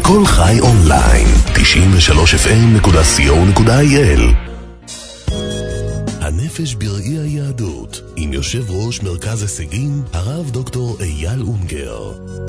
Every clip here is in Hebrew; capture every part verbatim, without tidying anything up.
כל חי אונליין, תשעים ושלוש אף אם נקודה סי או נקודה איי אל. הנפש בראי היהדות, עם יושב ראש מרכז הישגים, הרב דוקטור אייל אונגר.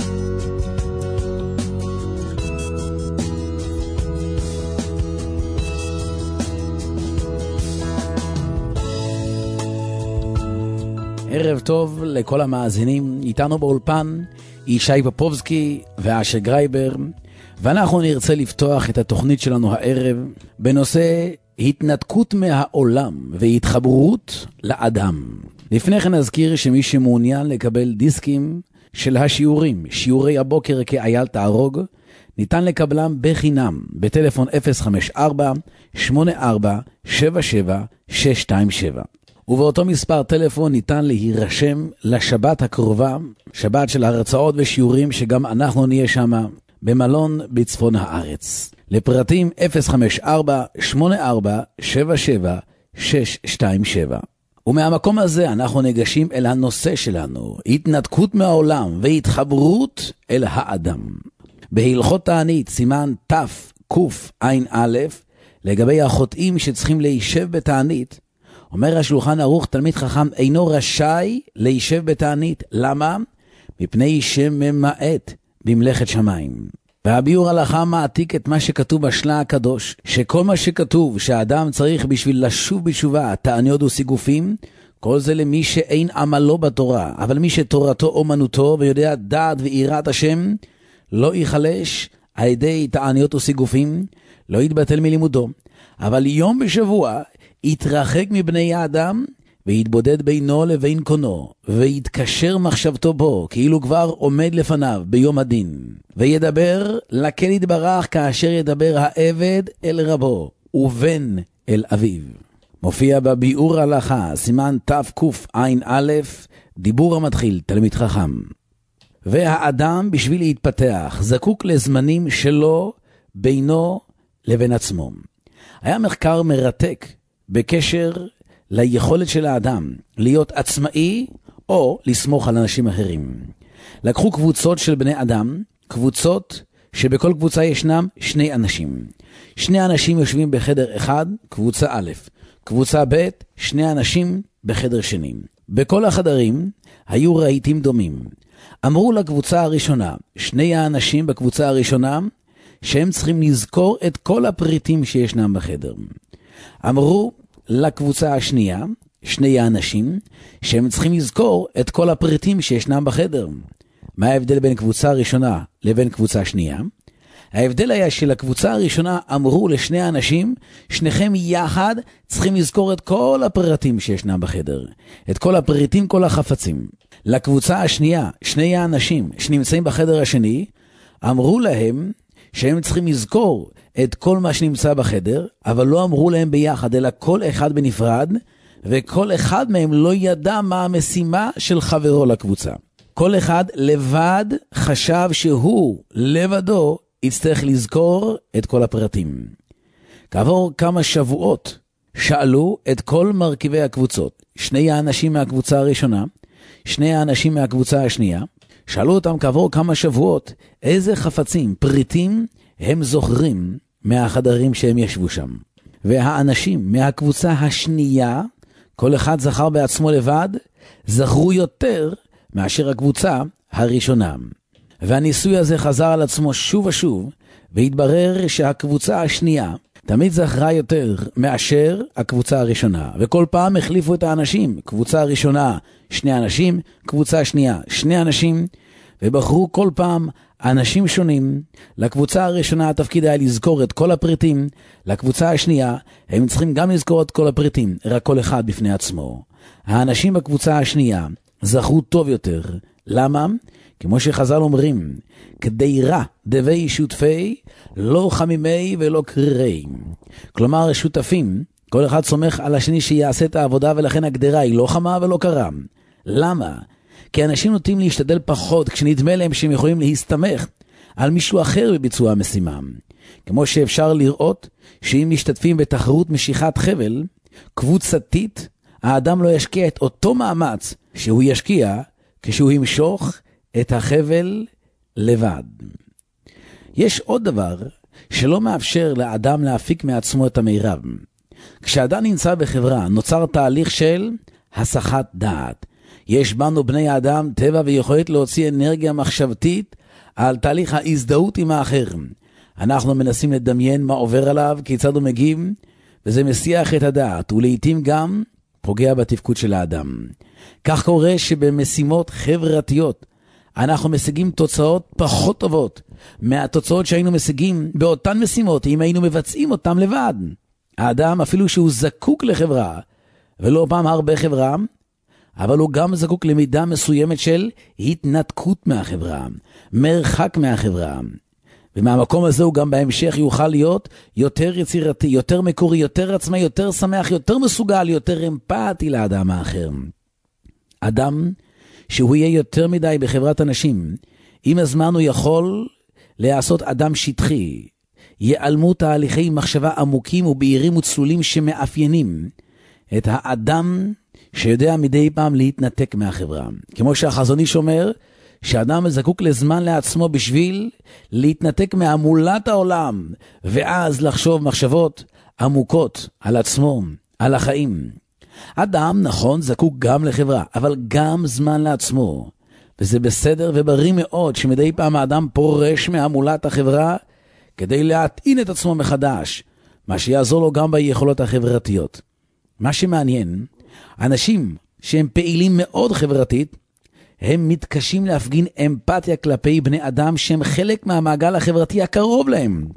ערב טוב לכל המאזינים, איתנו באולפן ישי פופובסקי ואשר גרייבר, ואנחנו נרצה לפתוח את התוכנית שלנו הערב בנושא התנתקות מהעולם והתחברות לאדם. לפני כן נזכיר שמי שמעוניין לקבל דיסקים של השיעורים, שיעורי הבוקר כאייל תערוג, ניתן לקבלם בחינם בטלפון אפס חמש ארבע שמונה ארבע שבע שבע שש שתיים שבע. ובאותו מספר טלפון ניתן להירשם לשבת הקרובה, שבת של הרצאות ושיעורים שגם אנחנו נהיה שם במלון בצפון הארץ. לפרטים אפס חמש ארבע שמונה ארבע שבע שבע שש שתיים שבע. ומהמקום הזה אנחנו ניגשים אל הנושא שלנו, התנתקות מהעולם והתחברות אל האדם. בהלכות תענית סימן תף קוף עין א', לגבי החוטאים שצריכים להישב בתענית, אומר השולחן ערוך, תלמיד חכם אינו רשאי להישב בתענית. למה? מפני שממעט במלאכת שמיים. והביאור הלכה מעתיק את מה שכתוב בשלה הקדוש, שכל מה שכתוב שהאדם צריך בשביל לשוב בתשובה, תעניות וסיגופים, כל זה למי שאין עמלו בתורה, אבל מי שתורתו אומנותו ויודע דעת ויראת השם, לא יחלש על ידי תעניות וסיגופים, לא יתבטל מלימודו. אבל יום בשבוע יתרחק מבני האדם ויתבודד בינו לבין קונו, ויתקשר מחשבתו בו, כאילו כבר עומד לפניו ביום הדין, וידבר לקל יתברך כאשר ידבר העבד אל רבו, ובן אל אביו. מופיע בביאור הלכה, סימן תף קוף עין א', דיבור המתחיל, תלמיד חכם. והאדם בשביל להתפתח, זקוק לזמנים שלו בינו לבין עצמו. היה מחקר מרתק בקשר ליכולת של האדם להיות עצמאי או לסמוך על אנשים אחרים. לקחו קבוצות של בני אדם, קבוצות שבכל קבוצה ישנם שני אנשים. שני אנשים יושבים בחדר אחד, קבוצה א', קבוצה ב', שני אנשים בחדר שני. בכל החדרים היו רהיטים דומים. אמרו לקבוצה הראשונה, שני האנשים בקבוצה הראשונה, שהם צריכים לזכור את כל הפריטים שישנם בחדר. אמרו לקבוצה השנייה, שני האנשים, שהם צריכים לזכור את כל הפריטים שישנם בחדר. מה ההבדל בין קבוצה ראשונה לבין קבוצה שנייה? ההבדל היה שלקבוצה הראשונה אמרו לשני האנשים, שניכם יחד צריכים לזכור את כל הפריטים שישנם בחדר. את כל הפריטים, כל החפצים. לקבוצה השנייה, שני האנשים שנמצאים בחדר השני, אמרו להם שהם צריכים לזכור את כל מה שנמצא בחדר, אבל לא אמרו להם ביחד, אלא כל אחד בנפרד, וכל אחד מהם לא ידע מה המשימה של חברו לקבוצה. כל אחד לבד חשב שהוא לבדו יצטרך לזכור את כל הפרטים. כעבור כמה שבועות שאלו את כל מרכיבי הקבוצות, שני האנשים מהקבוצה הראשונה, שני האנשים מהקבוצה השנייה, שאלו אותם כעבור כמה שבועות איזה חפצים, פריטים, הם זוכרים מהחדרים שהם ישבו שם. והאנשים מהקבוצה השנייה, כל אחד זכר בעצמו לבד, זכרו יותר מאשר הקבוצה הראשונה. והניסוי הזה חזר על עצמו שוב ושוב, והתברר שהקבוצה השנייה תמיד זכרה יותר מאשר הקבוצה הראשונה. וכל פעם החליפו את האנשים. קבוצה הראשונה, שני אנשים, קבוצה שנייה, שני אנשים, ובחרו כל פעם אנשים שונים. לקבוצה הראשונה התפקיד היה לזכור את כל הפריטים, לקבוצה השנייה הם צריכים גם לזכור את כל הפריטים, רק כל אחד בפני עצמו. האנשים בקבוצה השנייה זכרו טוב יותר. למה? כמו שחז"ל אומרים, כדי רע דבי שותפי, לא חמימי ולא קרירי. כלומר, שותפים, כל אחד סומך על השני שיעשה את העבודה, ולכן הגדרה היא לא חמה ולא קרה. למה? כי אנשים נוטים להשתדל פחות כשנדמה להם שהם יכולים להסתמך על מישהו אחר בביצוע המשימה. כמו שאפשר לראות שאם משתתפים בתחרות משיכת חבל, קבוצתית, האדם לא ישקיע את אותו מאמץ שהוא ישקיע כשהוא ימשוך את החבל לבד. יש עוד דבר שלא מאפשר לאדם להפיק מעצמו את המירב. כשאדם נמצא בחברה, נוצר תהליך של הסחת דעת. יש בנו בני האדם טבע ויכולת להוציא אנרגיה מחשבתית על תהליך ההזדהות עם האחר. אנחנו מנסים לדמיין מה עובר עליו, כיצד הוא מגיב, וזה מסיח את הדעת, ולעיתים גם פוגע בתפקוד של האדם. כך קורה שבמשימות חברתיות אנחנו משיגים תוצאות פחות טובות מהתוצאות שהיינו משיגים באותן משימות אם היינו מבצעים אותם לבד. האדם אפילו שהוא זקוק לחברה, ולא פעם הרבה חברה, אבל הוא גם זקוק למידה מסוימת של התנתקות מהחברה, מרחק מהחברה. ומהמקום הזה הוא גם בהמשך יוכל להיות יותר יצירתי, יותר מקורי, יותר עצמאי, יותר שמח, יותר מסוגל, יותר אמפתי לאדם האחר. אדם שהוא יהיה יותר מדי בחברת אנשים, עם הזמן הוא יכול לעשות אדם שטחי, ייעלמו תהליכי מחשבה עמוקים ובהירים וצלולים שמאפיינים את האדם שיודע מדי פעם להתנתק מהחברה. כמו שהחזון איש אומר, שאדם זקוק לזמן לעצמו בשביל להתנתק מהמולת העולם, ואז לחשוב מחשבות עמוקות על עצמו, על החיים. אדם, נכון, זקוק גם לחברה, אבל גם זמן לעצמו. וזה בסדר ובריא מאוד שמדי פעם האדם פורש מהמולת החברה, כדי להטעין את עצמו מחדש, מה שיעזור לו גם ביכולות החברתיות. מה שמעניין, אנשים שהם פעילים מאוד חברתית, הם מתקשים להפגין אמפתיה כלפי בני אדם שהם חלק מהמעגל החברתי הקרוב להם.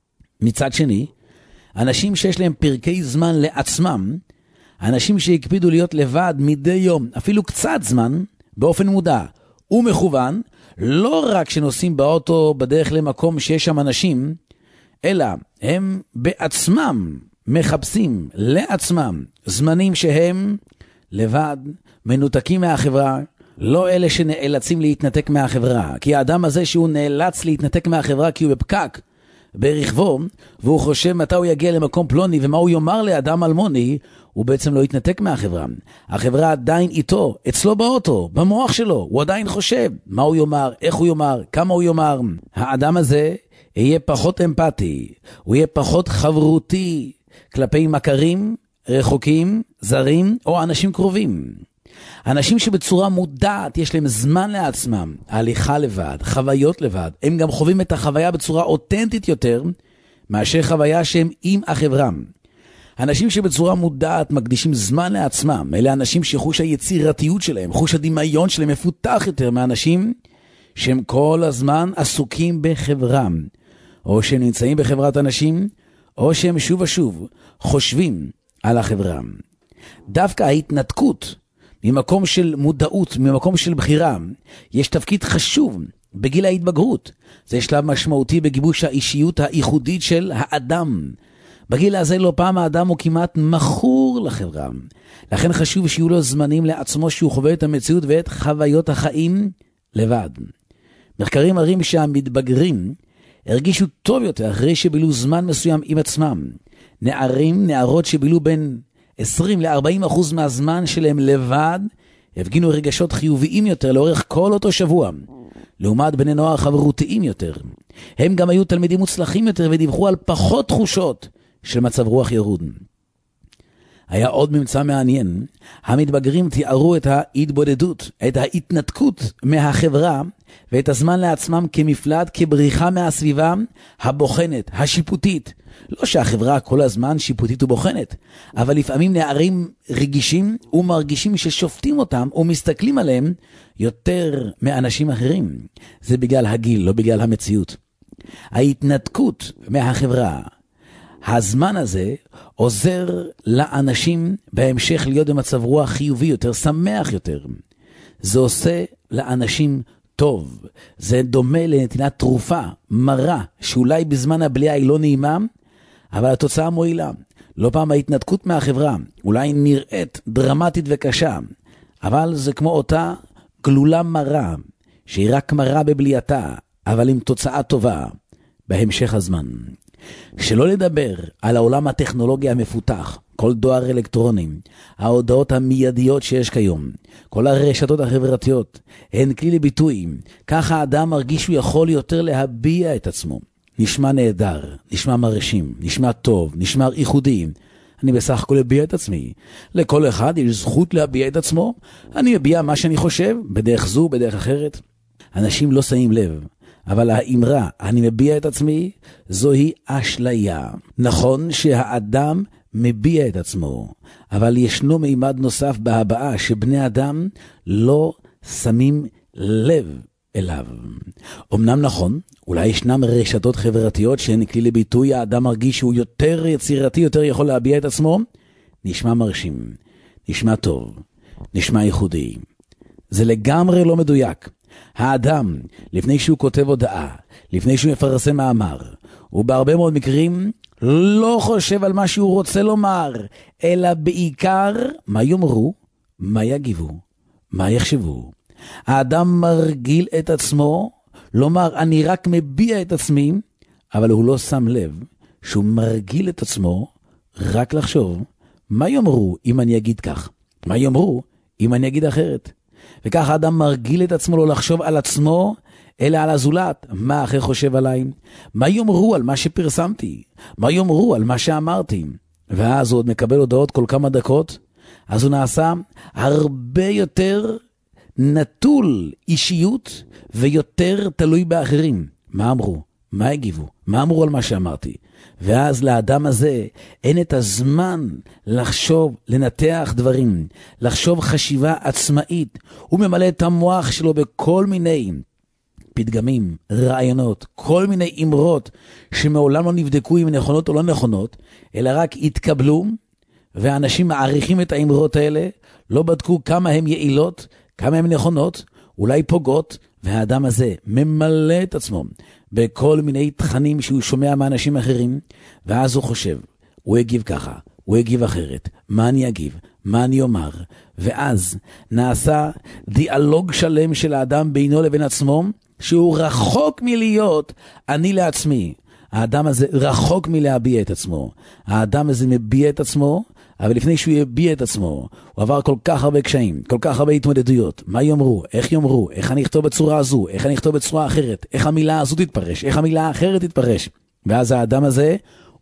מצד שני, אנשים שיש להם פרקי זמן לעצמם, אנשים שהקפידו להיות לבד מדי יום, אפילו קצת זמן, באופן מודע ומכוון, לא רק שנוסעים באוטו בדרך למקום שיש שם אנשים, אלא הם בעצמם מחפשים לעצמם זמנים שהם לבד, מנותקים מהחברה, לא אלה שנאלצים להתנתק מהחברה. כי האדם הזה שהוא נאלץ להתנתק מהחברה כי הוא בפקק ברכבו, והוא חושב מתי הוא יגיע למקום פלוני ומה הוא יאמר לאדם אלמוני, הוא בעצם לא יתנתק מהחברה. החברה עדיין איתו, אצלו באוטו, במוח שלו, הוא עדיין חושב מה הוא יאמר, איך הוא יאמר, כמה הוא יאמר. האדם הזה יהיה פחות אמפתי, הוא יהיה פחות חברותי כלפי מכרים, רחוקים, זרים או אנשים קרובים. אנשים שבצורה מודעת יש להם זמן לעצמם, הליכה לבד, חוויות לבד, הם גם חווים את החוויה בצורה אותנטית יותר מאשר חוויה שהם עם החברה. אנשים שבצורה מודעת מקדישים זמן לעצמם, אלה אנשים שחוש היצירתיות שלהם, חוש הדמיון שלהם מפותח יותר מאנשים שהם כל הזמן עסוקים בחברה, או שהם נמצאים בחברת אנשים, או שהם שוב ושוב חושבים על החברה. דווקא ההתנתקות ממקום של מודעות, ממקום של בחירה, יש תפקיד חשוב בגיל ההתבגרות. זה שלב משמעותי בגיבוש האישיות הייחודית של האדם. בגיל הזה לא פעם האדם הוא כמעט מכור לחברה. לכן חשוב שיהיו לו זמנים לעצמו שהוא חווה את המציאות ואת חוויות החיים לבד. מחקרים מראים שהמתבגרים הרגישו טוב יותר אחרי שבילו זמן מסוים עם עצמם. נערים, נערות שבילו בין עשרים ל-ארבעים אחוז מהזמן שלהם לבד, הפגינו רגשות חיוביים יותר לאורך כל אותו שבוע, לעומת בני נוער חברותיים יותר. הם גם היו תלמידים מוצלחים יותר ודיווחו על פחות תחושות של מצב רוח ירוד. היה עוד ממצא מעניין, המתבגרים תיארו את ההתבודדות, את ההתנתקות מהחברה ואת הזמן לעצמם כמפלט, כבריחה מהסביבה הבוחנת, השיפוטית. לא שהחברה כל הזמן שיפוטית ובוחנת, אבל לפעמים נערים רגישים ומרגישים ששופטים אותם ומסתכלים עליהם יותר מאנשים אחרים. זה בגלל הגיל, לא בגלל המציאות. ההתנתקות מהחברה, הזמן הזה עוזר לאנשים בהמשך להיות במצב רוח חיובי יותר, שמח יותר. זה עושה לאנשים טוב. זה דומה לנתינת תרופה, מרה, שאולי בזמן הבליעה היא לא נעימה, אבל התוצאה מועילה. לא פעם ההתנתקות מהחברה אולי נראית דרמטית וקשה, אבל זה כמו אותה גלולה מרה, שהיא רק מרה בבליעתה, אבל עם תוצאה טובה בהמשך הזמן. שלא לדבר על העולם הטכנולוגי המפותח, כל דואר אלקטרוני, ההודעות המיידיות שיש כיום, כל הרשתות החברתיות, הן כלי לביטוי. ככה האדם מרגיש שהוא יכול יותר להביע את עצמו. נשמע נהדר, נשמע מרשים, נשמע טוב, נשמע ייחודי. אני בסך הכל אביע את עצמי. לכל אחד יש זכות להביע את עצמו. אני אביע מה שאני חושב, בדרך זו, בדרך אחרת. אנשים לא שמים לב, אבל האמרה, אני מביע את עצמי, זוהי אשליה. נכון שהאדם מביע את עצמו, אבל ישנו מימד נוסף בהבעה שבני אדם לא שמים לב אליו. אמנם נכון, אולי ישנם רשתות חברתיות שהן כלי לביטוי, האדם מרגיש שהוא יותר יצירתי, יותר יכול להביע את עצמו, נשמע מרשים, נשמע טוב, נשמע ייחודי. זה לגמרי לא מדויק. האדם, לפני שהוא כותב הודעה, לפני שהוא מפרסם מאמר, הוא בהרבה מאוד מקרים לא חושב על מה שהוא רוצה לומר, אלא בעיקר מה יאמרו, מה יגיבו, מה יחשבו. האדם מרגיל את עצמו, לומר אני רק מביע את עצמי, אבל הוא לא שם לב שהוא מרגיל את עצמו רק לחשוב מה יאמרו אם אני אגיד כך, מה יאמרו אם אני אגיד אחרת. וכך האדם מרגיל את עצמו לא לחשוב על עצמו, אלא על הזולת. מה אחר חושב עליי? מה יאמרו על מה שפרסמתי? מה יאמרו על מה שאמרתי? ואז הוא עוד מקבל הודעות כל כמה דקות, אז הוא נעשה הרבה יותר נטול אישיות ויותר תלוי באחרים. מה אמרו? מה הגיבו? מה אמרו על מה שאמרתי? ואז לאדם הזה אין את הזמן לחשוב, לנתח דברים, לחשוב חשיבה עצמאית. הוא ממלא את המוח שלו בכל מיני פתגמים, רעיונות, כל מיני אמרות שמעולם לא נבדקו אם נכונות או לא נכונות, אלא רק התקבלו, ואנשים מעריכים את האמרות האלה, לא בדקו כמה הן יעילות, כמה הן נכונות, אולי פוגעות, והאדם הזה ממלא את עצמו בכל מיני תכנים שהוא שומע מאנשים אחרים, ואז הוא חושב, הוא הגיב ככה, הוא הגיב אחרת, מה אני אגיב, מה אני אומר, ואז נעשה דיאלוג שלם של האדם בינו לבין עצמו, שהוא רחוק מלהיות אני לעצמי. האדם הזה רחוק מלהביע את עצמו. האדם הזה מביע את עצמו, אבל לפני שהוא יביע את עצמו, הוא עבר כל כך הרבה קשיים, כל כך הרבה התמודדויות. מה יאמרו? איך יאמרו? איך אני אכתוב בצורה הזו? איך אני אכתוב בצורה אחרת? איך המילה הזו תתפרש? איך המילה האחרת תתפרש? ואז האדם הזה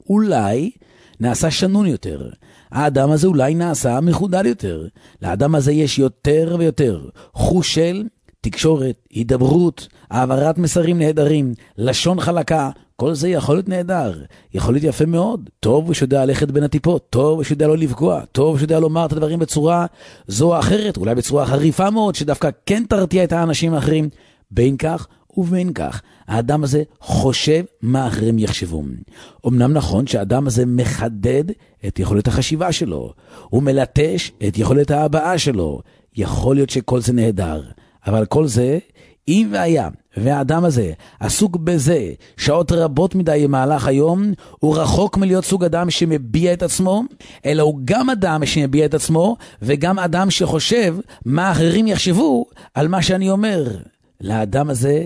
אולי נעשה שנון יותר. האדם הזה אולי נעשה מחודד יותר. לאדם הזה יש יותר ויותר חוש של תקשורת, הידברות, העברת מסרים נהדרים, לשון חלקה, כל זה יכול להיות נהדר, יכול להיות יפה מאוד, טוב ושיודע ללכת בין הטיפות, טוב ושיודע לא לפגוע, טוב ושיודע לומר את הדברים בצורה זו או אחרת, אולי בצורה חריפה מאוד, שדווקא כן תרתיע את האנשים האחרים. בין כך ובין כך, האדם הזה חושב מה אחרים יחשבו. אמנם נכון שהאדם הזה מחדד את יכולת החשיבה שלו, הוא מלטש את יכולת ההבעה שלו, יכול להיות שכל זה נהדר, אבל כל זה, אם והיה, והאדם הזה עסוק בזה שעות רבות מדי במהלך היום, הוא רחוק מלהיות סוג אדם שמביע את עצמו, אלא הוא גם אדם שמביע את עצמו, וגם אדם שחושב מה אחרים יחשבו על מה שאני אומר. לאדם הזה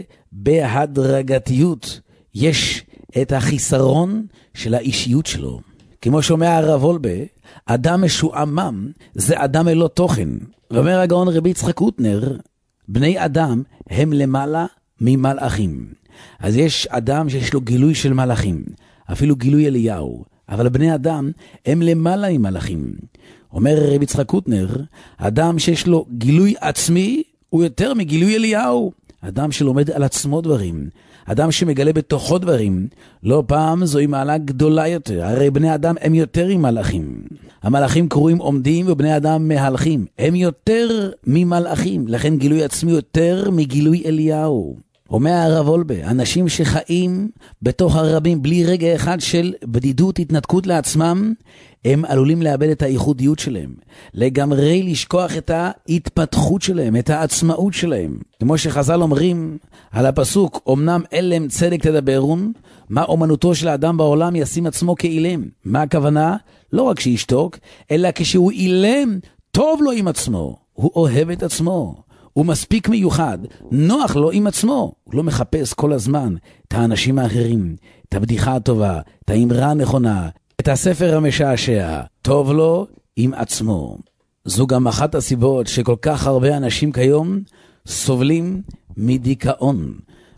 בהדרגתיות יש את החיסרון של האישיות שלו. כמו שאומר הרב וולבה, אדם משועמם זה אדם ללא תוכן. ואומר הגאון רבי יצחק הוטנר, בני אדם הם למעלה ממלאכים. אז יש אדם שיש לו גילוי של מלאכים, אפילו גילוי אליהו, אבל בני אדם הם למעלה ממלאכים. אומר רבי יצחק הוטנר, אדם שיש לו גילוי עצמי הוא יותר מגילוי אליהו. אדם שלומד על עצמו דברים, אדם שמגלה בתוכו דברים, לא פעם זוהי מעלה גדולה יותר. הרי בני אדם הם יותר ממלאכים. המלאכים קרואים עומדים ובני אדם מהלכים. הם יותר ממלאכים, לכן גילוי עצמי יותר מגילוי אליהו. אומר הרב וולבה, אנשים שחיים בתוך הרבים בלי רגע אחד של בדידות, התנתקות לעצמם, הם עלולים לאבד את הייחודיות שלהם, לגמרי לשכוח את ההתפתחות שלהם, את העצמאות שלהם. כמו שחז"ל אומרים על הפסוק, אמנם אלם צדק תדברון, מה אומנותו של האדם בעולם ישים עצמו כאילם. מה הכוונה? לא רק שישתוק, אלא כשהוא אילם, טוב לו עם עצמו, הוא אוהב את עצמו. הוא מספיק מיוחד, נוח לו עם עצמו. הוא לא מחפש כל הזמן את האנשים האחרים, את הבדיחה הטובה, את האמרה הנכונה, את הספר המשעשע. טוב לו עם עצמו. זו גם אחת הסיבות שכל כך הרבה אנשים כיום סובלים מדיכאון.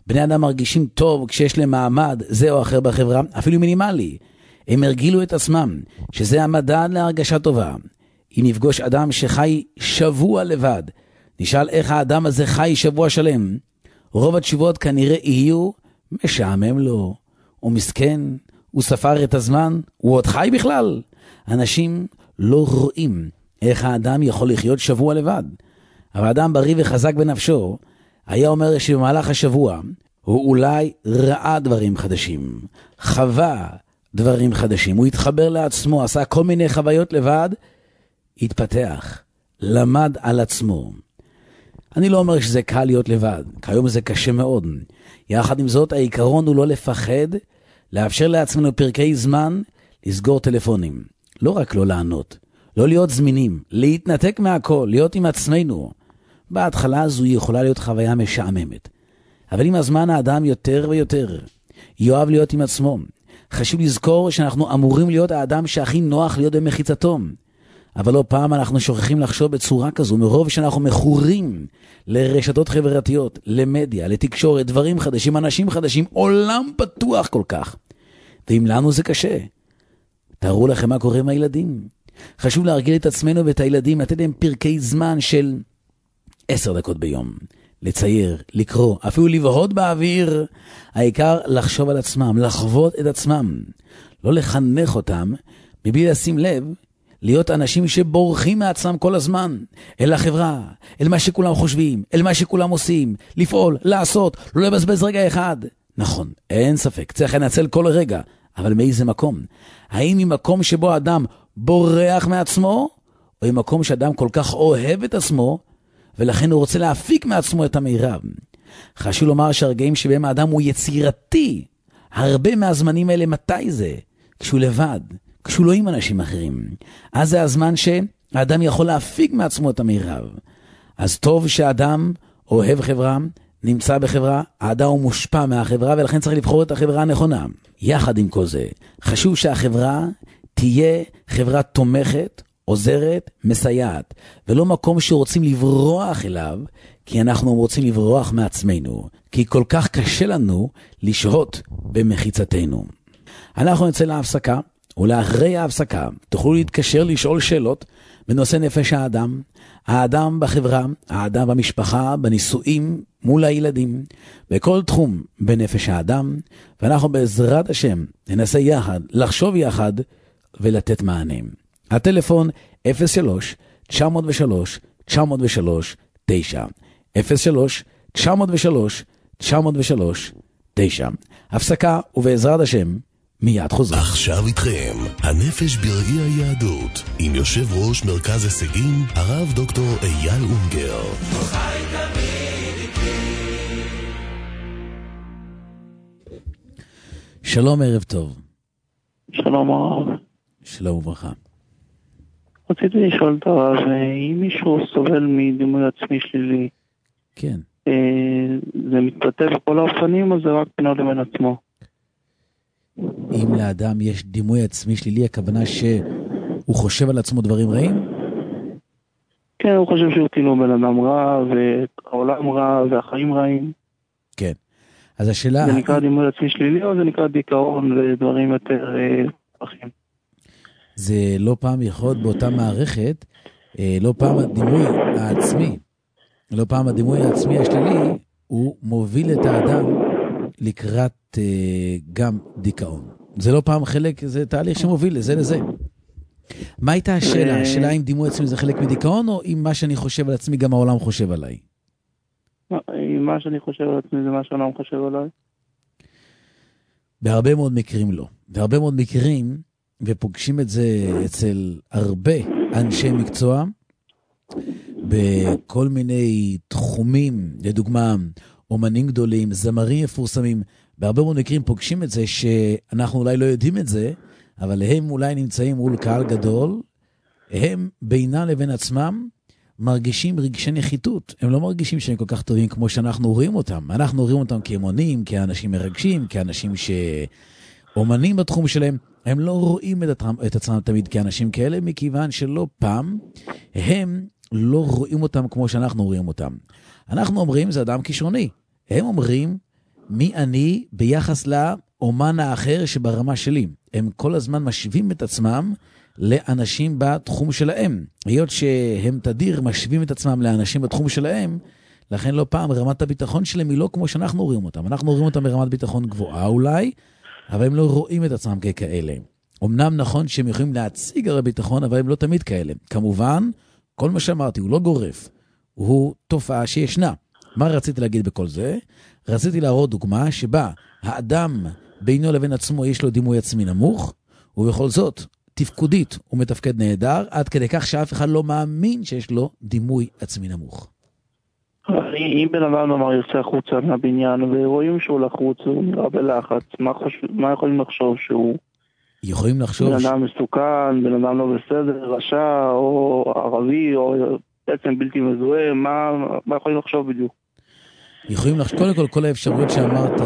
בני אדם מרגישים טוב כשיש להם מעמד זה או אחר בחברה, אפילו מינימלי. הם הרגילו את עצמם, שזה המדד להרגשה טובה. אם נפגוש אדם שחי שבוע לבד, נשאל איך האדם הזה חי שבוע שלם. רוב התשובות כנראה יהיו, משעמם לו, הוא מסכן, הוא ספר את הזמן, הוא עוד חי בכלל. אנשים לא רואים איך האדם יכול לחיות שבוע לבד. אבל אדם בריא וחזק בנפשו, היה אומר שבמהלך השבוע, הוא אולי ראה דברים חדשים, חווה דברים חדשים, הוא התחבר לעצמו, עשה כל מיני חוויות לבד, התפתח, למד על עצמו. אני לא אומר שזה קל להיות לבד, כיום זה קשה מאוד. יחד עם זאת, העיקרון הוא לא לפחד, לאפשר לעצמנו פרקי זמן, לסגור טלפונים. לא רק לא לענות, לא להיות זמינים, להתנתק מהכל, להיות עם עצמנו. בהתחלה זו יכולה להיות חוויה משעממת. אבל עם הזמן האדם יותר ויותר יאהב להיות עם עצמו. חשוב לזכור שאנחנו אמורים להיות האדם שהכי נוח להיות במחיצתו. אבל לא פעם אנחנו שוכחים לחשוב בצורה כזו, מרוב שאנחנו מכורים לרשתות חברתיות, למדיה, לתקשורת, דברים חדשים, אנשים חדשים, עולם פתוח כל כך. ואם לנו זה קשה, תראו לכם מה קורה עם הילדים. חשוב להרגיל את עצמנו ואת הילדים, לתת להם פרקי זמן של עשר דקות ביום. לצייר, לקרוא, אפילו לבהות באוויר. העיקר לחשוב על עצמם, לחוות את עצמם. לא לחנך אותם, מבלי לשים לב, להיות אנשים שבורחים מעצמם כל הזמן, אל החברה, אל מה שכולם חושבים, אל מה שכולם עושים, לפעול, לעשות, לא לבזבז רגע אחד. נכון, אין ספק, צריך לנצל כל רגע, אבל מאיזה מקום? האם ממקום שבו האדם בורח מעצמו, או ממקום שאדם כל כך אוהב את עצמו, ולכן הוא רוצה להפיק מעצמו את המירב? חשוב לומר שהרגעים שבהם האדם הוא יצירתי, הרבה מהזמנים האלה מתי זה? כשהוא לבד, כשהוא לא עם אנשים אחרים. אז זה הזמן שהאדם יכול להפיק מעצמו את המירב. אז טוב שהאדם אוהב חברה, נמצא בחברה, האדם הוא מושפע מהחברה, ולכן צריך לבחור את החברה הנכונה. יחד עם כל זה, חשוב שהחברה תהיה חברה תומכת, עוזרת, מסייעת, ולא מקום שרוצים לברוח אליו, כי אנחנו רוצים לברוח מעצמנו, כי כל כך קשה לנו לשהות במחיצתנו. אנחנו נצא להפסקה, ולאחרי ההפסקה תוכלו להתקשר לשאול שאלות בנושא נפש האדם, האדם בחברה, האדם במשפחה, בנישואים, מול הילדים, בכל תחום בנפש האדם, ואנחנו בעזרת השם ננסה יחד, לחשוב יחד ולתת מענים. הטלפון אפס שלוש תשע אפס שלוש תשע אפס שלוש תשע אפס שלוש תשע אפס שלוש תשע אפס שלוש תשע. הפסקה ובעזרת השם מיד חוזר. עכשיו איתכם, הנפש בראי היהדות, עם יושב ראש מרכז הישגים, הרב דוקטור אייל אונגר. שלום, ערב טוב. שלום הרב. שלום וברכה. רציתי לשאול את הרב, אם מישהו סובל מדימוי עצמי שלילי, כן. זה מתבטא בכל האופנים או זה רק בינו לבין עצמו? אם לאדם יש דימוי עצמי שלילי, הכוונה שהוא חושב על עצמו דברים רעים? כן, הוא חושב שהוא כאילו בן אדם רע, והעולם רע, והחיים רעים. כן. אז השאלה... זה נקרא דימוי עצמי שלילי, או זה נקרא דיכאון ודברים יותר פחים? זה לא פעם יכול להיות באותה מערכת, לא פעם הדימוי העצמי, לא פעם הדימוי העצמי השלילי, הוא מוביל את האדם לקראת uh, גם דיכאון. זה לא פעם חלק, זה תהליך שמוביל לזה לזה. מה הייתה השאלה? השאלה אם דימוי עצמי זה חלק מדיכאון, או אם מה שאני חושב על עצמי גם העולם חושב עליי? אם מה שאני חושב על עצמי זה מה שהעולם חושב עליי? בהרבה מאוד מקרים לא. בהרבה מאוד מקרים, ופוגשים את זה אצל הרבה אנשי מקצוע, בכל מיני תחומים, לדוגמה, אומנים גדולים, זמרים מפורסמים, בהרבה מאוד מקרים פוגשים את זה שאנחנו אולי לא יודעים את זה, אבל הם אולי נמצאים מול קהל גדול, הם בינם לבין עצמם מרגישים רגשי נחיתות. הם לא מרגישים שהם כל כך טובים כמו שאנחנו רואים אותם. אנחנו רואים אותם כאמונים, כאנשים מרגשים, כאנשים שאומנים בתחום שלהם. הם לא רואים את עצמם תמיד כאנשים כאלה, מכיוון שלא פעם הם לא רואים אותם כמו שאנחנו רואים אותם. אנחנו אומרים זה אדם כישרוני. הם אומרים מי אני ביחס לאומן האחר שברמה שלי. הם כל הזמן משווים את עצמם לאנשים בתחום שלהם. היות שהם תדיר משווים את עצמם לאנשים בתחום שלהם, לכן לא פעם רמת הביטחון שלהם היא לא כמו שאנחנו רואים אותם. אנחנו רואים אותם ברמת ביטחון גבוהה אולי, אבל הם לא רואים את עצמם ככאלה. אמנם נכון שהם יכולים להציג על הביטחון, אבל הם לא תמיד כאלה. כמובן, כל מה שאמרתי הוא לא גורף, הוא תופעה שישנה. מה רציתי להגיד בכל זה? רציתי להראות דוגמה שבה האדם בינו לבין עצמו יש לו דימוי עצמי נמוך, ובכל זאת, תפקודית הוא מתפקד נהדר, עד כדי כך שאף אחד לא מאמין שיש לו דימוי עצמי נמוך. אם בן אדם אמר יוצא החוצה מהבניין ורואים שהוא לחוץ, הוא נראה בלחץ, מה, חושב, מה יכולים לחשוב שהוא יכולים לחשוב בן ש... אדם מסוכן, בן אדם לא בסדר, רשע או ערבי או בעצם בלתי מזוהה, מה, מה יכולים לחשוב בדיוק? יכולים לחשוב, קודם כל כל האפשרויות שאמרת,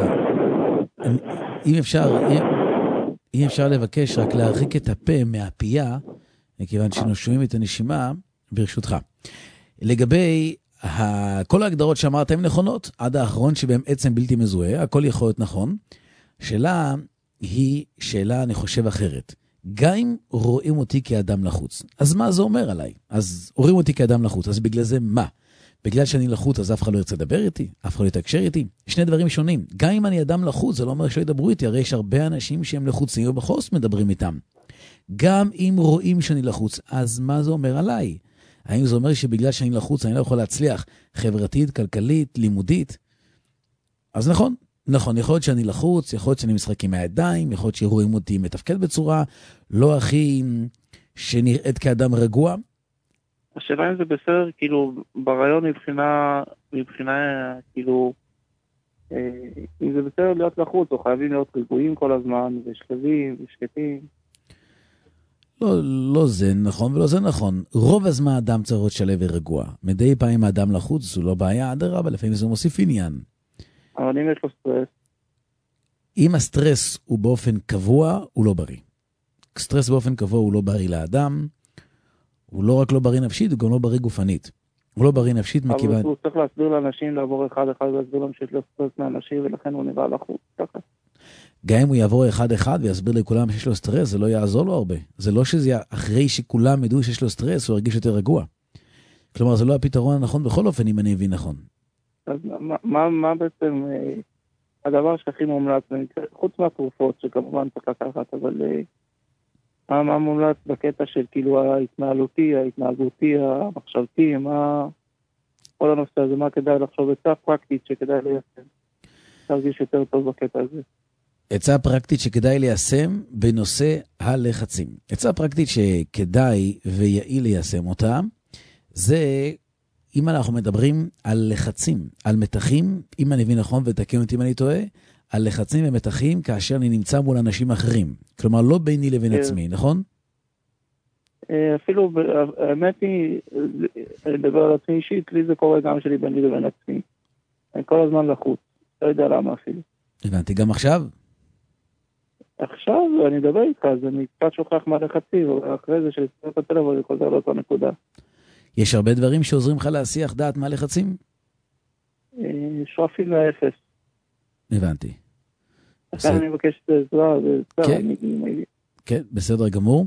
אם אפשר, אם, אם אפשר לבקש רק להרחיק את הפה מהפייה, מכיוון שנושמים את הנשימה, ברשותך. לגבי ה... כל ההגדרות שאמרת הן נכונות, עד האחרון שבהם עצם בלתי מזוהה, הכל יכול להיות נכון. שאלה היא שאלה, אני חושב, אחרת. גם אם רואים אותי כאדם לחוץ, אז מה זה אומר עליי? אז רואים אותי כאדם לחוץ, אז בגלל זה מה? בגלל שאני לחוץ, אז אף אחד לא ירצה לדבר איתי, אף אחד לא יתקשר איתי. שני דברים שונים. גם אם אני אדם לחוץ, זה לא אומר שלא ידברו איתי, הרי יש הרבה אנשים שהם לחוצים ובכל זאת מדברים איתם. גם אם רואים שאני לחוץ, אז מה זה אומר עליי? האם זה אומר שבגלל שאני לחוץ, אני לא יכול להצליח חברתית, כלכלית, לימודית? אז נכון, נכון, יכול להיות שאני לחוץ, יכול להיות שאני משחק עם הידיים, יכול להיות שרואים אותי מתפקד בצורה לא הכי שנראית כאדם רגוע. השאלה אם זה בסדר, כאילו, ברעיון מבחינה, מבחינה, כאילו, אם זה בסדר להיות לחוץ, או חייבים להיות רגועים כל הזמן, ושלבים, ושקטים. לא, לא זה נכון ולא זה נכון. רוב הזמן האדם צריך להיות שלב ורגוע. מדי פעמים האדם לחוץ, זו לא בעיה, אדרבה, לפעמים זה מוסיף עניין. אבל אם יש לו סטרס? אם הסטרס הוא באופן קבוע, הוא לא בריא. סטרס באופן קבוע הוא לא בריא לאדם, הוא לא רק לא בריא נפשית, הוא גם לא בריא גופנית. הוא לא בריא נפשית מכיוון... אבל הוא צריך להסביר לאנשים, לעבור אחד אחד, להסביר להם שיש לו סטרס מאנשים, ולכן הוא נראה לחוץ. ככה. גם אם הוא יעבור אחד אחד ויסביר לכולם שיש לו סטרס, זה לא יעזור לו הרבה. זה לא שזה אחרי שכולם ידעו שיש לו סטרס, הוא ירגיש יותר רגוע. כלומר, זה לא הפתרון הנכון בכל אופן, אם אני מבין נכון. אז מה, מה, מה בעצם אה, הדבר שהכי מומלץ, חוץ מהתרופות שכמובן צריך לקחת, אבל אה, מה, מה מומלץ בקטע של כאילו ההתנהלותי, ההתנהגותי, המחשבתי, מה, כל הנושא הזה, מה כדאי לחשוב, עצה פרקטית שכדאי ליישם, תרגיש יותר טוב בקטע הזה. עצה פרקטית שכדאי ליישם בנושא הלחצים. עצה פרקטית שכדאי ויעיל ליישם אותה, זה אם אנחנו מדברים על לחצים, על מתחים, אם אני מבין נכון ותקן אותי אם אני טועה, על לחצים ומתחים כאשר אני נמצא מול אנשים אחרים. כלומר, לא ביני לבין עצמי, נכון? אפילו, האמת היא, לדבר על עצמי אישית, לי זה קורה גם שלי ביני לבין עצמי. אני כל הזמן לחוץ, לא יודע למה אפילו. הבנתי, גם עכשיו? עכשיו אני מדבר איתך, אז אני קצת שוכח מה לחצים, ואחרי זה שסתר את הטלפון, אני חוזר לאותה נקודה. יש הרבה דברים שעוזרים לך להסיח דעת מה לחצים? שואפים לאפס. הבנתי. לכן אני מבקש את העזרה, כן, כן, בסדר גמור.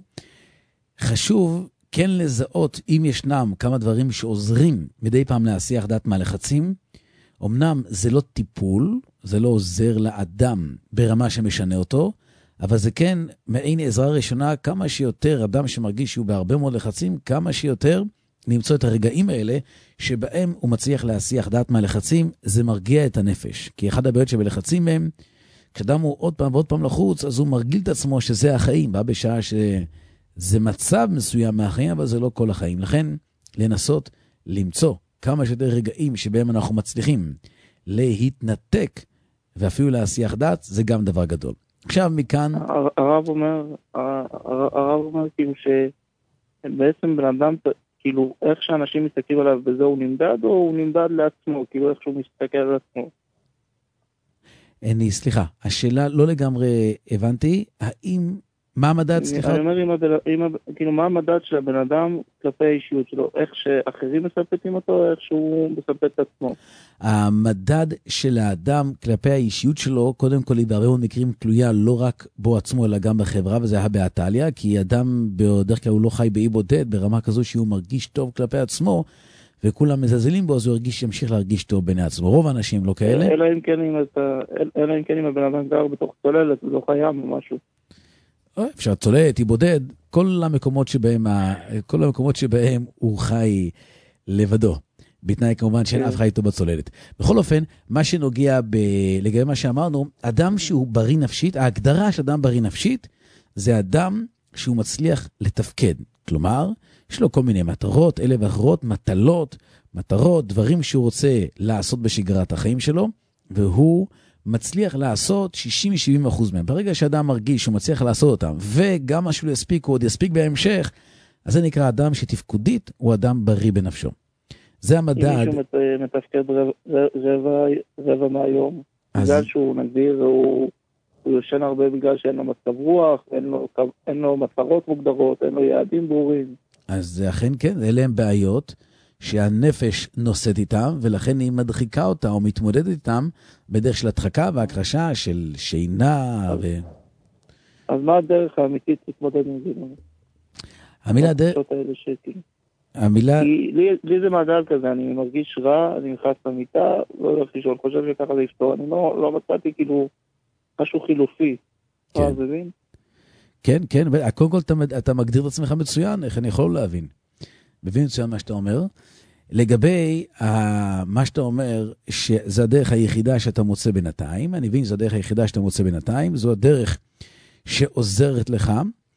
חשוב כן לזהות אם ישנם כמה דברים שעוזרים מדי פעם להסיח דעת מה לחצים. אמנם זה לא טיפול, זה לא עוזר לאדם ברמה שמשנה אותו, אבל זה כן מעין עזרה ראשונה כמה שיותר אדם שמרגיש שהוא בהרבה מאוד לחצים, כמה שיותר למצוא את הרגעים האלה שבהם הוא מצליח להסיח דעת מהלחצים, זה מרגיע את הנפש. כי אחד הבעיות שבלחצים הם, כשאדם הוא עוד פעם ועוד פעם לחוץ, אז הוא מרגיל את עצמו שזה החיים, בא בשעה שזה מצב מסוים מהחיים, אבל זה לא כל החיים. לכן, לנסות למצוא כמה שיותר רגעים שבהם אנחנו מצליחים להתנתק, ואפילו להסיח דעת, זה גם דבר גדול. עכשיו מכאן... הרב אומר, הרב אומר כאילו שבעצם בן אדם, כאילו איך שאנשים מסתכלים עליו בזה הוא נמדד, או הוא נמדד לעצמו, כאילו איך שהוא מסתכל על עצמו. אני, סליחה, השאלה לא לגמרי הבנתי, האם מה המדד, סליחה? אני אומר, אם הבן, אם, כאילו, מה המדד של הבן אדם כלפי האישיות שלו? איך שאחרים מספקים אותו, איך שהוא מספק את עצמו? המדד של האדם כלפי האישיות שלו, קודם כל, היא בהרבה מאוד מקרים תלויה לא רק בו עצמו, אלא גם בחברה, וזה היה באטליה, כי אדם בדרך כלל הוא לא חי באי בודד, ברמה כזו שהוא מרגיש טוב כלפי עצמו, וכולם מזלזלים בו, אז הוא ירגיש, ימשיך להרגיש טוב בין עצמו. רוב האנשים לא כאלה. אלא אם כן אם אתה, אלא אם כן אם הבן אדם גר בתוך צוללת, הוא לא חייב או משהו. אפשר צוללת, היא בודד, כל המקומות שבהם, כל המקומות שבהם הוא חי לבדו. בתנאי כמובן שאין אף חי איתו בצוללת. בכל אופן, מה שנוגע ב... לגבי מה שאמרנו, אדם שהוא בריא נפשית, ההגדרה של אדם בריא נפשית, זה אדם שהוא מצליח לתפקד. כלומר, יש לו כל מיני מטרות, אלה ואחרות, מטלות, מטרות, דברים שהוא רוצה לעשות בשגרת החיים שלו, והוא מצליח לעשות שישים עד שבעים אחוז מהם. ברגע שאדם מרגיש שהוא מצליח לעשות אותם, וגם מה שהוא יספיק, הוא עוד יספיק בהמשך, אז זה נקרא אדם שתפקודית הוא אדם בריא בנפשו. זה המדד. אם מישהו מתפקד רבע, רבע מהיום, אז... בגלל שהוא נגדיר, הוא, הוא יושן הרבה בגלל שאין לו מצב רוח, אין לו, אין לו מטרות מוגדרות, אין לו יעדים ברורים. אז זה אכן כן, אלה הם בעיות שהנפש נושאת איתם, ולכן היא מדחיקה אותה או מתמודדת איתם בדרך של הדחקה והקרשה, של שינה. אז, ו... אז מה הדרך האמיתית להתמודד עם זה? המילה דרך... המילה... כי לי, לי זה מעגל כזה, אני מרגיש רע, אני נכנס למיטה, לא הולך לישון, חושב שככה זה יפתור, אני לא, לא מצאתי כאילו משהו חילופי. כן. אתה מבין? כן, כן, קודם כל אתה, אתה מגדיר את עצמך מצוין, איך אני יכול להבין? מבין מצוין מה שאתה אומר. לגבי uh, מה שאתה אומר, שזה הדרך היחידה שאתה מוצא בינתיים, אני מבין שזו הדרך היחידה שאתה מוצא בינתיים, זו הדרך שעוזרת לך.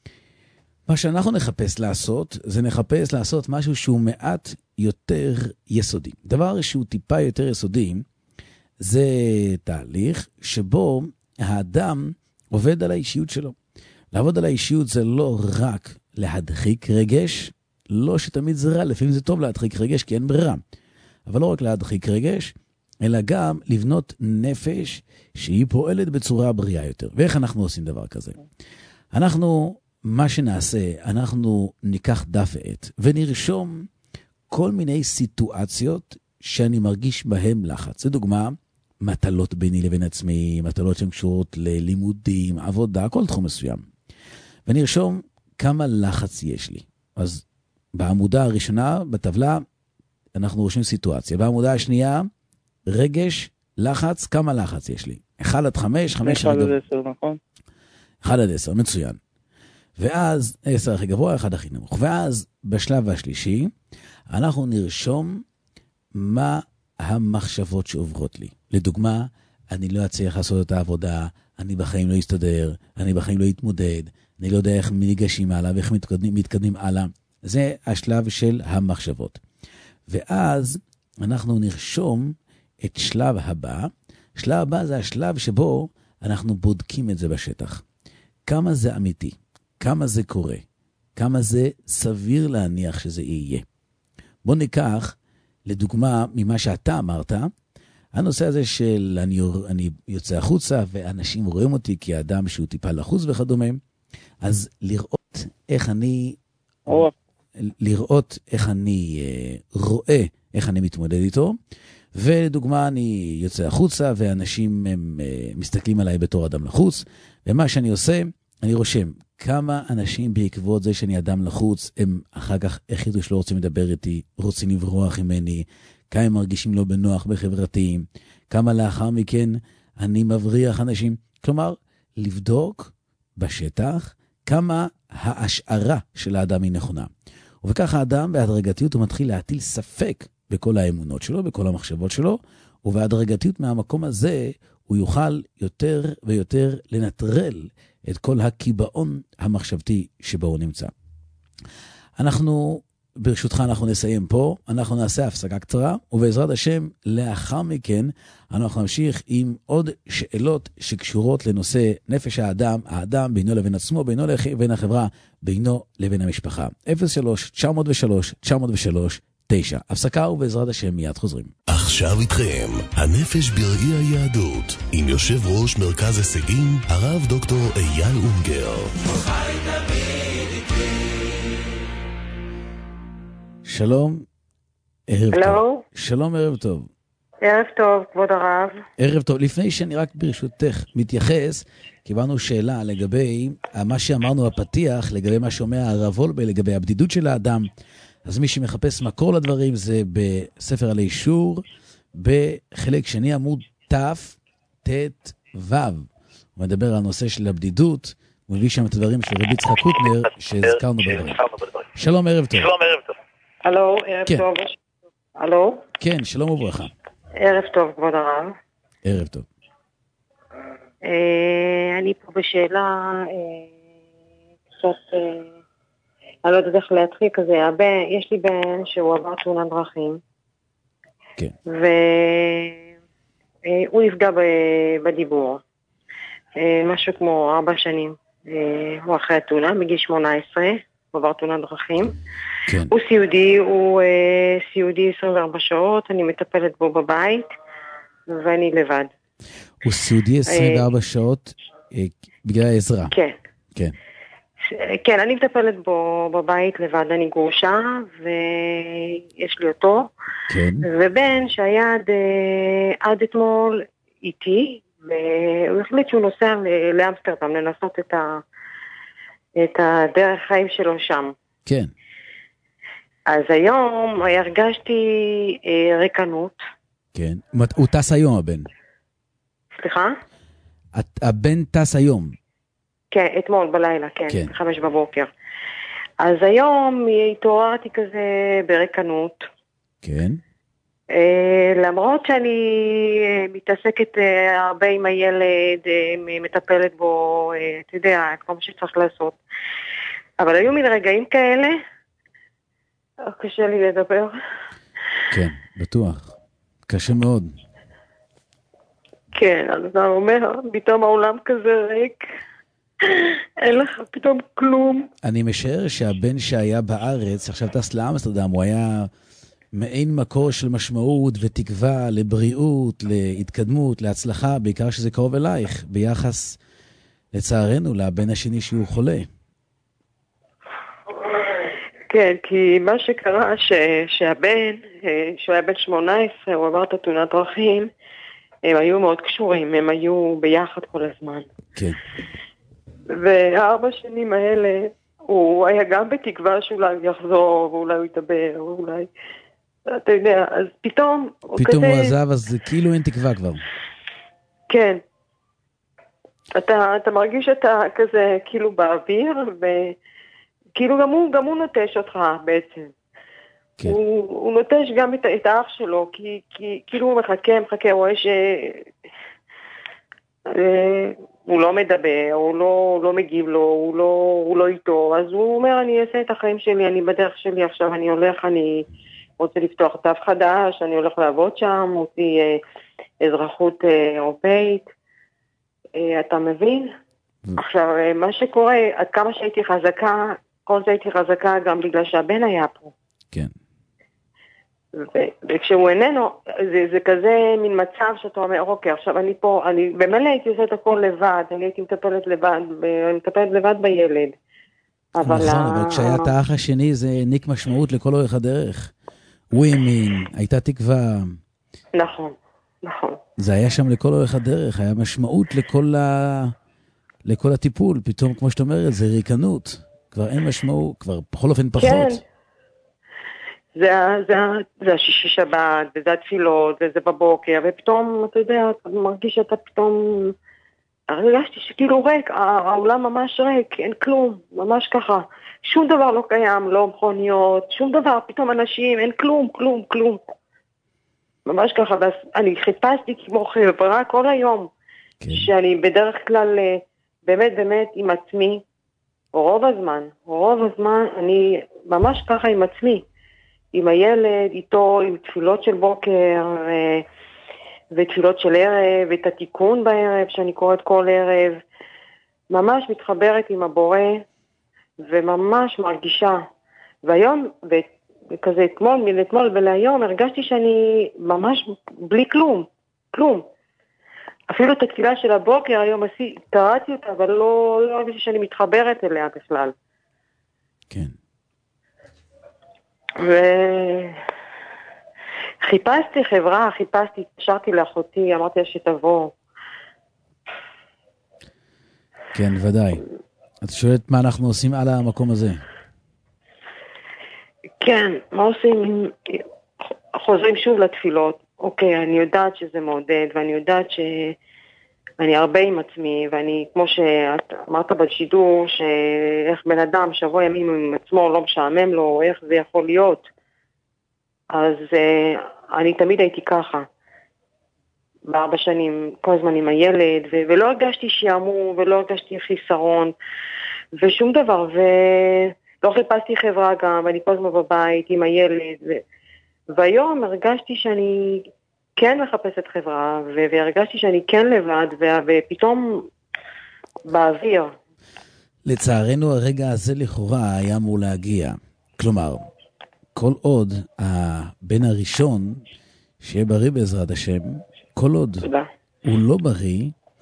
מה שאנחנו נחפש לעשות, זה נחפש לעשות משהו שהוא מעט יותר יסודי. דבר שהוא טיפה יותר יסודי, זה תהליך שבו האדם עובד על האישיות שלו. לעבוד על האישיות זה לא רק להדחיק רגש, לא שתמיד זה רע, לפעמים זה טוב להדחיק רגש כי אין ברירה. אבל לא רק להדחיק רגש, אלא גם לבנות נפש שהיא פועלת בצורה בריאה יותר. ואיך אנחנו עושים דבר כזה? אנחנו, מה שנעשה, אנחנו ניקח דף ועט ונרשום כל מיני סיטואציות שאני מרגיש בהם לחץ. זה דוגמה, מטלות ביני לבין עצמי, מטלות שהן קשורות ללימודים, עבודה, כל תחום מסוים. ונרשום כמה לחץ יש לי. אז בעמודה הראשונה, בטבלה, אנחנו רושמים סיטואציה. בעמודה השנייה, רגש, לחץ, כמה לחץ יש לי? אחד עד חמש, חמש אחד עד עשר, נכון? אחד עד עשר, מצוין. ואז, עשר הכי גבוה, אחד הכי נמוך. ואז, בשלב השלישי, אנחנו נרשום מה המחשבות שעוברות לי. לדוגמה, אני לא אצליח לעשות את העבודה, אני בחיים לא אסתדר, אני בחיים לא אתמודד, אני לא יודע איך ניגשים הלאה ואיך מתקדמים, מתקדמים הלאה. זה השלב של המחשבות. ואז אנחנו נרשום את שלב הבא. שלב הבא זה השלב שבו אנחנו בודקים את זה בשטח. כמה זה אמיתי, כמה זה קורה, כמה זה סביר להניח שזה יהיה. בוא ניקח, לדוגמה, ממה שאתה אמרת, הנושא הזה של אני, אני יוצא החוצה ואנשים רואים אותי כאדם שהוא טיפה לחוץ וכדומה, אז לראות איך אני... או. לראות איך אני uh, רואה, איך אני מתמודד איתו, ולדוגמה אני יוצא החוצה, ואנשים הם, uh, מסתכלים עליי בתור אדם לחוץ, ומה שאני עושה, אני רושם כמה אנשים בעקבות זה שאני אדם לחוץ, הם אחר כך החליטו שלא רוצים לדבר איתי, רוצים לברוח ממני, כמה הם מרגישים לא בנוח בחברתיים, כמה לאחר מכן אני מבריח אנשים, כלומר, לבדוק בשטח כמה ההשערה של האדם היא נכונה. ובכך האדם בהדרגתיות הוא מתחיל להטיל ספק בכל האמונות שלו, בכל המחשבות שלו, ובהדרגתיות מהמקום הזה הוא יוכל יותר ויותר לנטרל את כל הקיבעון המחשבתי שבו הוא נמצא. אנחנו, ברשותך אנחנו נסיים פה, אנחנו נעשה הפסקה קצרה, ובעזרת השם לאחר מכן אנחנו נמשיך עם עוד שאלות שקשורות לנושא נפש האדם, האדם בינו לבין עצמו, בינו לבין החברה, בינו לבין המשפחה. אפס שלוש תשע אפס שלוש תשע אפס שלוש תשע. הפסקה ובעזרת השם מיד חוזרים. עכשיו איתכם, הנפש בראי היהדות, עם יושב ראש מרכז הישגים, הרב דוקטור אייל אונגר. שלום, ערב Hello. טוב. שלום, ערב טוב. ערב טוב, כבוד הרב. ערב טוב. לפני שאני רק ברשותך מתייחס, קיבלנו שאלה לגבי מה שאמרנו הפתיח, לגבי מה שאומר הרב וולבה, לגבי הבדידות של האדם. אז מי שמחפש מקור לדברים זה בספר על האישור, בחלק שני עמוד תף, תת, וו. הוא מדבר על הנושא של הבדידות, הוא מביא שם את הדברים של רבי יצחק קוטנר, שהזכרנו בדברים. שלום, ערב טוב. שלום, ערב טוב. הלו, ערב כן. טוב. הלו? כן, שלום וברכה. ערב טוב, כבוד הרב. ערב טוב. אה, אני פה בשאלה, אה, קצת, אה, אני לא יודעת איך להתחיל כזה. הבן, יש לי בן שהוא עבר תאונת דרכים. כן. והוא נפגע ב- בדיבור. אה, משהו כמו ארבע שנים. אה, הוא אחרי התאונה, בגיל שמונה עשרה, הוא עבר תאונת דרכים. כן. הוא סיעודי, הוא אה, סיעודי עשרים וארבע שעות, אני מטפלת בו בבית, ואני לבד. הוא סיעודי עשרים וארבע שעות אה, בגלל העזרה. כן. כן. כן, אני מטפלת בו בבית לבד, אני גרושה, ויש לי אותו. כן. ובן שהיה עד, אה, עד אתמול איתי, והוא החליט שהוא נוסע ל- לאמסטרדם, לנסות את, ה, את הדרך חיים שלו שם. כן. אז היום הרגשתי אה, ריקנות. כן. מת- הוא טס היום, הבן. סליחה? את- הבן טס היום. כן, אתמול בלילה, כן, כן. חמש בבוקר. אז היום התעוררתי כזה בריקנות. כן. אה, למרות שאני אה, מתעסקת אה, הרבה עם הילד, אה, מטפלת בו, אה, אתה יודע, את כל מה שצריך לעשות. אבל היו מין רגעים כאלה, קשה לי לדבר. כן, בטוח. קשה מאוד. כן, אז אתה אומר, פתאום העולם כזה ריק, אין לך פתאום כלום. אני משער שהבן שהיה בארץ, עכשיו טס לאמסטרדם, הוא היה מעין מקור של משמעות ותקווה לבריאות, להתקדמות, להצלחה, בעיקר שזה קרוב אלייך, ביחס, לצערנו, לבן השני שהוא חולה. כן, כי מה שקרה, ש, שהבן, שהוא היה בן שמונה עשרה, הוא עבר את תאונת דרכים, הם היו מאוד קשורים, הם היו ביחד כל הזמן. כן. והארבע שנים האלה, הוא היה גם בתקווה שאולי הוא יחזור, ואולי הוא יתאבר, ואולי, אתה יודע, אז פתאום... פתאום כזה, הוא עזב, אז זה כאילו אין תקווה כבר. כן. אתה, אתה מרגיש שאתה כזה כאילו באוויר, וכאילו גם הוא, גם הוא נוטש אותך בעצם. כן. הוא, הוא נוטש גם את, את האח שלו, כי, כי כאילו הוא מחכה, מחכה, הוא רואה ש... אה, הוא לא מדבר, הוא לא, לא מגיב לו, הוא לא, הוא לא איתו, אז הוא אומר, אני אעשה את החיים שלי, אני בדרך שלי עכשיו, אני הולך, אני רוצה לפתוח תו חדש, אני הולך לעבוד שם, מוציא אה, אזרחות אה, אירופאית, אה, אתה מבין? עכשיו, אה, מה שקורה, עד כמה שהייתי חזקה, כל זה הייתי חזקה גם בגלל שהבן היה פה. כן. ו- וכשהוא איננו, זה, זה כזה מין מצב שאתה אומר, אוקיי, עכשיו אני פה, אני במילא הייתי עושה את הכל לבד, אני הייתי מטפלת לבד, אני מטפלת לבד בילד. אבל נכון, ה- אבל כשהיה את האח השני זה העניק משמעות לכל אורך הדרך. הוא האמין, הייתה תקווה. נכון, נכון. זה היה שם לכל אורך הדרך, היה משמעות לכל, ה... לכל הטיפול. פתאום, כמו שאת אומרת, זה ריקנות. כבר אין משמעות, כבר בכל אופן פחות. כן. זה, זה, זה השישי שבת, וזה התפילות, וזה בבוקר, ופתאום, אתה יודע, אתה מרגיש שאתה פתאום... הרגשתי שכאילו ריק, העולם ממש ריק, אין כלום, ממש ככה. שום דבר לא קיים, לא מכוניות, שום דבר, פתאום אנשים, אין כלום, כלום, כלום. ממש ככה, ואני חיפשתי כמו חברה כל היום, כן. שאני בדרך כלל, באמת, באמת עם עצמי, רוב הזמן, רוב הזמן, אני ממש ככה עם עצמי. עם הילד, איתו, עם תפילות של בוקר, ו... ותפילות של ערב, ואת התיקון בערב, שאני קוראת כל ערב, ממש מתחברת עם הבורא, וממש מרגישה. והיום, כזה אתמול, מאתמול ולהיום, הרגשתי שאני ממש בלי כלום, כלום. אפילו את התפילה של הבוקר, היום עשי, קראתי אותה, אבל לא, לא הרגשתי שאני מתחברת אליה בכלל. כן. וחיפשתי חברה, חיפשתי, התקשרתי לאחותי, אמרתי לה שתבוא. כן, ודאי. את שואלת מה אנחנו עושים על המקום הזה? כן, מה עושים? חוזרים שוב לתפילות. אוקיי, אני יודעת שזה מעודד, ואני יודעת שאני הרבה עם עצמי, ואני, כמו שאת אמרת בשידור, שאיך בן אדם שבוע ימים עם עצמו לא משעמם לו, איך זה יכול להיות. אז אני תמיד הייתי ככה. בארבע שנים, כל הזמן עם הילד, ו- ולא הרגשתי שיעמום, ולא הרגשתי חיסרון, ושום דבר, ולא חיפשתי חברה גם, ואני כל הזמן בבית עם הילד, ו- והיום הרגשתי שאני כן מחפשת חברה, ו- והרגשתי שאני כן לבד, ו- ופתאום באוויר. לצערנו הרגע הזה לכאורה היה אמור להגיע. כלומר, כל עוד הבן הראשון, שיהיה בריא בעזרת השם, כל עוד תודה. הוא לא בריא,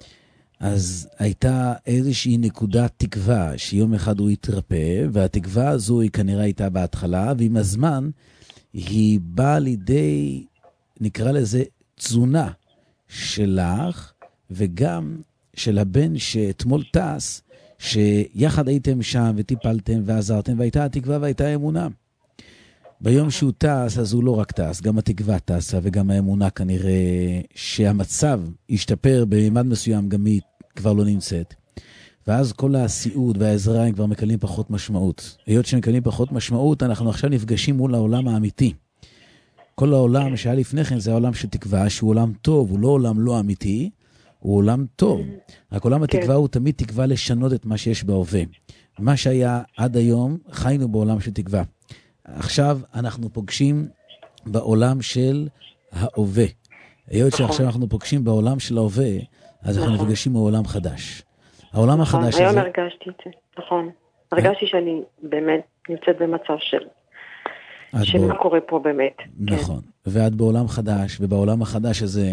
אז הייתה איזושהי נקודת תקווה שיום אחד הוא יתרפא, והתקווה הזו היא כנראה הייתה בהתחלה, ועם הזמן היא באה לידי, נקרא לזה, תזונה שלך, וגם של הבן שאתמול טס, שיחד הייתם שם וטיפלתם ועזרתם, והייתה התקווה והייתה האמונה. ביום שהוא טס, אז הוא לא רק טס, גם התקווה טסה, וגם האמונה כנראה שהמצב ישתפר בממד מסוים, גם היא כבר לא נמצאת. ואז כל הסיעוד והעזרה הם כבר מקבלים פחות משמעות. היות שמקבלים פחות משמעות, אנחנו עכשיו נפגשים מול העולם האמיתי. כל העולם שהיה לפני כן זה העולם של תקווה, שהוא עולם טוב, הוא לא עולם לא אמיתי, הוא עולם טוב. רק עולם התקווה הוא תמיד תקווה לשנות את מה שיש בהווה. מה שהיה עד היום, חיינו בעולם של תקווה. עכשיו אנחנו פוגשים בעולם של ההווה. היות שעכשיו אנחנו פוגשים בעולם של ההווה, אז אנחנו נפגשים בעולם חדש. העולם החדש הזה... היום הרגשתי את זה, נכון. הרגשתי שאני באמת נמצאת במצב של... שמה קורה פה באמת. נכון. ואת בעולם חדש, ובעולם החדש הזה,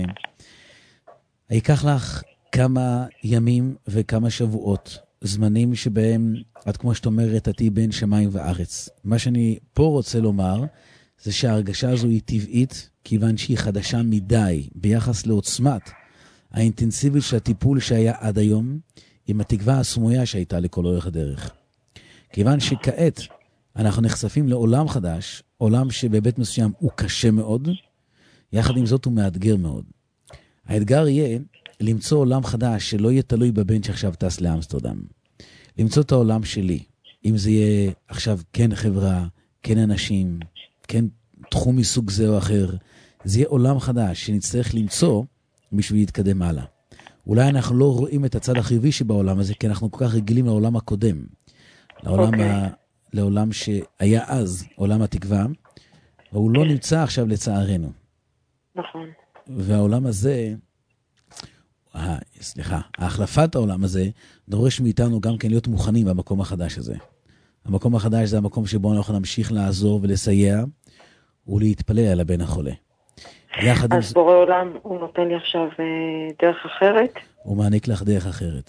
ייקח לך כמה ימים וכמה שבועות, זמנים שבהם, את כמו שאת אומרת, את היא בין שמיים וארץ. מה שאני פה רוצה לומר, זה שההרגשה הזו היא טבעית, כיוון שהיא חדשה מדי, ביחס לעוצמת האינטנסיבית של הטיפול שהיה עד היום, עם התקווה הסמויה שהייתה לכל אורך הדרך. כיוון שכעת אנחנו נחשפים לעולם חדש, עולם שבבית מסוים הוא קשה מאוד, יחד עם זאת הוא מאתגר מאוד. האתגר יהיה למצוא עולם חדש שלא יהיה תלוי בבן שעכשיו טס לאמסטרדם. למצוא את העולם שלי, אם זה יהיה עכשיו כן חברה, כן אנשים, כן תחום מסוג זה או אחר, זה יהיה עולם חדש שנצטרך למצוא בשביל להתקדם הלאה. אולי אנחנו לא רואים את הצד החיובי שבעולם הזה, כי אנחנו כל כך רגילים לעולם הקודם, לעולם, okay. ה... לעולם שהיה אז, עולם התקווה, והוא okay. לא נמצא עכשיו לצערנו. נכון. והעולם הזה, אה, סליחה, ההחלפת העולם הזה דורש מאיתנו גם כן להיות מוכנים במקום החדש הזה. המקום החדש זה המקום שבו אנחנו נמשיך לעזור ולסייע ולהתפלל על הבן החולה. אז עם... בורא עולם הוא נותן לי עכשיו דרך אחרת? הוא מעניק לך דרך אחרת.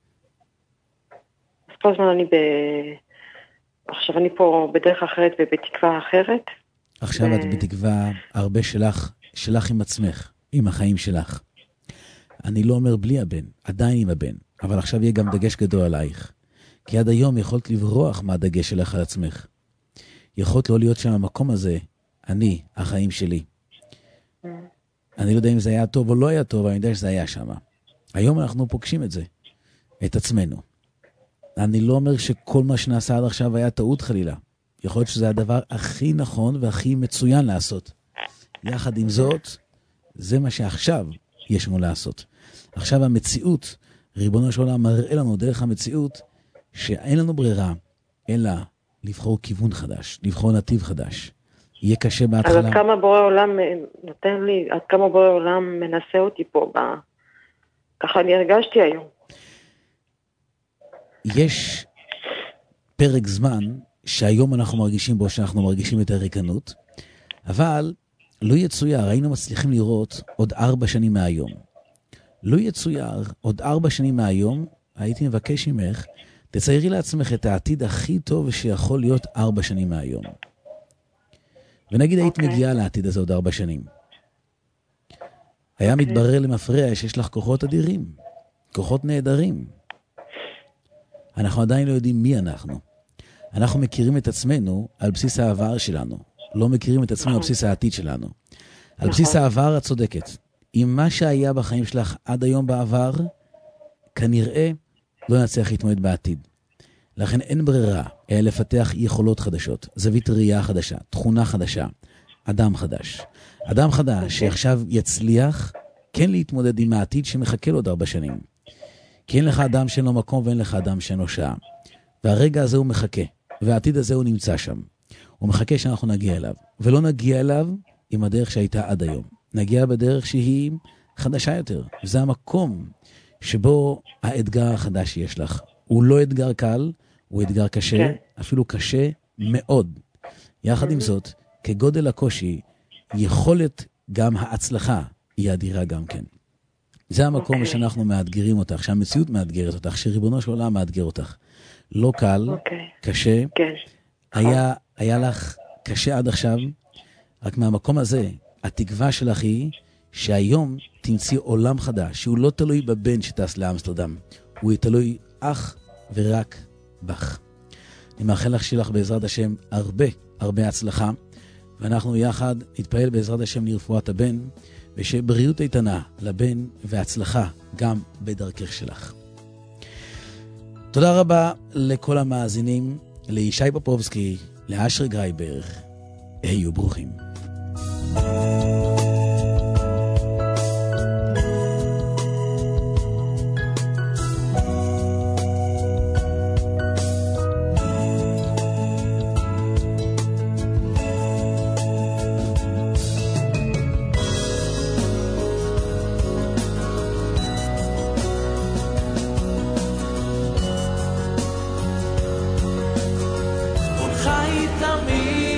אז כל הזמן אני ב... עכשיו אני פה בדרך אחרת ובתקווה אחרת? עכשיו ו... את בתקווה הרבה שלך, שלך עם עצמך, עם החיים שלך. אני לא אומר בלי הבן, עדיין עם הבן, אבל עכשיו יהיה גם דגש גדול עלייך. כי עד היום יכולת לברוח מהדגש שלך על עצמך. יכולת לא להיות שם המקום הזה, אני, החיים שלי. אני לא יודע אם זה היה טוב או לא היה טוב, אבל אני יודע שזה היה שם. היום אנחנו פוגשים את זה, את עצמנו. אני לא אומר שכל מה שנעשה עד עכשיו היה טעות חלילה. יכול להיות שזה הדבר הכי נכון והכי מצוין לעשות. יחד עם זאת, זה מה שעכשיו יש לנו לעשות. עכשיו המציאות, ריבונו של עולם מראה לנו דרך המציאות, שאין לנו ברירה, אלא לבחור כיוון חדש, לבחור נתיב חדש. יהיה קשה בהתחלה. אז עד כמה בורא עולם נותן לי, עד כמה בורא עולם מנסה אותי פה, ב... ככה אני הרגשתי היום. יש פרק זמן שהיום אנחנו מרגישים בו, שאנחנו מרגישים את הריקנות, אבל לא יצויר, היינו מצליחים לראות עוד ארבע שנים מהיום. לא יצויר, עוד ארבע שנים מהיום, הייתי מבקש ממך, תציירי לעצמך את העתיד הכי טוב שיכול להיות ארבע שנים מהיום. ונגיד היית אוקיי. מגיעה לעתיד הזה עוד ארבע שנים. היה מתברר למפרע שיש לך כוחות אדירים, כוחות נהדרים. אנחנו עדיין לא יודעים מי אנחנו. אנחנו מכירים את עצמנו על בסיס העבר שלנו. לא מכירים את עצמנו על בסיס העתיד שלנו. על בסיס העבר את צודקת. אם מה שהיה בחיים שלך עד היום בעבר, כנראה לא נצליח להתמודד בעתיד. לכן אין ברירה, אלא לפתח יכולות חדשות, זווית ראייה חדשה, תכונה חדשה, אדם חדש. אדם חדש שעכשיו יצליח כן להתמודד עם העתיד שמחכה לו עוד ארבע שנים. כי אין לך אדם שאין לו מקום ואין לך אדם שאין לו שעה. והרגע הזה הוא מחכה, והעתיד הזה הוא נמצא שם. הוא מחכה שאנחנו נגיע אליו, ולא נגיע אליו עם הדרך שהייתה עד היום. נגיע בדרך שהיא חדשה יותר. זה המקום שבו האתגר החדש שיש לך. הוא לא אתגר קל, הוא אתגר קשה, כן. אפילו קשה מאוד. יחד עם זאת, כגודל הקושי, יכולת גם ההצלחה היא אדירה גם כן. זה המקום okay. שאנחנו מאתגרים אותך, שהמציאות מאתגרת אותך, שריבונו של עולם מאתגר אותך. לא קל, okay. קשה. Okay. היה, היה לך קשה עד עכשיו, רק מהמקום הזה, התקווה שלך היא שהיום תמציא עולם חדש, שהוא לא תלוי בבן שטס לאמסטרדם, הוא תלוי אך ורק בך. אני מאחל לך שלך בעזרת השם הרבה, הרבה הצלחה, ואנחנו יחד נתפעל בעזרת השם לרפואת הבן, ושבריאות איתנה לבן והצלחה גם בדרכך שלך. תודה רבה לכל המאזינים, לישי פופובסקי, לאשרי גרייבר, היו ברוכים. חי תמיד